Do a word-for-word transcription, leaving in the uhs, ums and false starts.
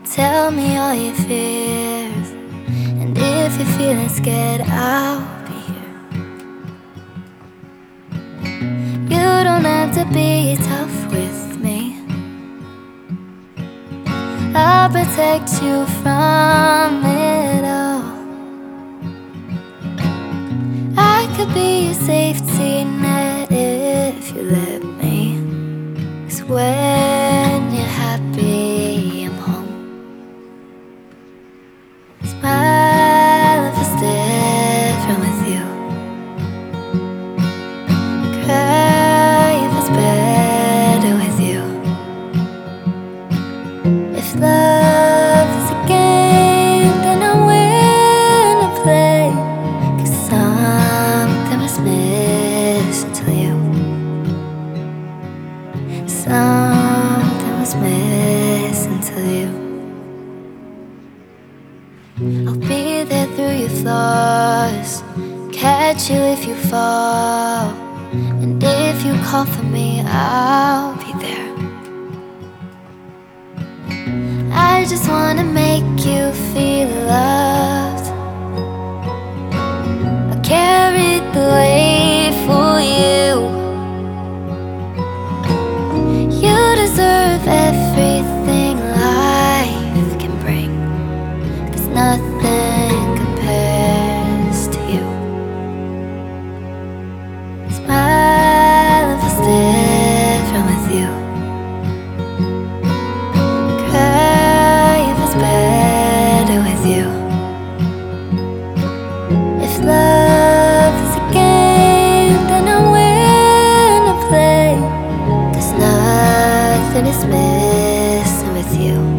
Tell me all your fears, and if you're feeling scared, I'll be here. You don't have to be tough with me. I'll protect you from it all. I could be your safety net if you let me. 'Cause when you're happy, I'm home. Smile if it's different with you. Cry if it's better with you. If love is a game, then I'm willing to play. 'Cause something was missing to you. Something was missing to you. I'll be there through your flaws, catch you if you fall, and if you call for me, I'll be there. I just wanna make you feel loved. I carried the weight for you. You deserve everything life can bring, 'cause nothing compares to you. Smile if it's different with you. Cry if it's better with you. If love is a game, then I'm willing to play. 'Cause nothing is missing with you.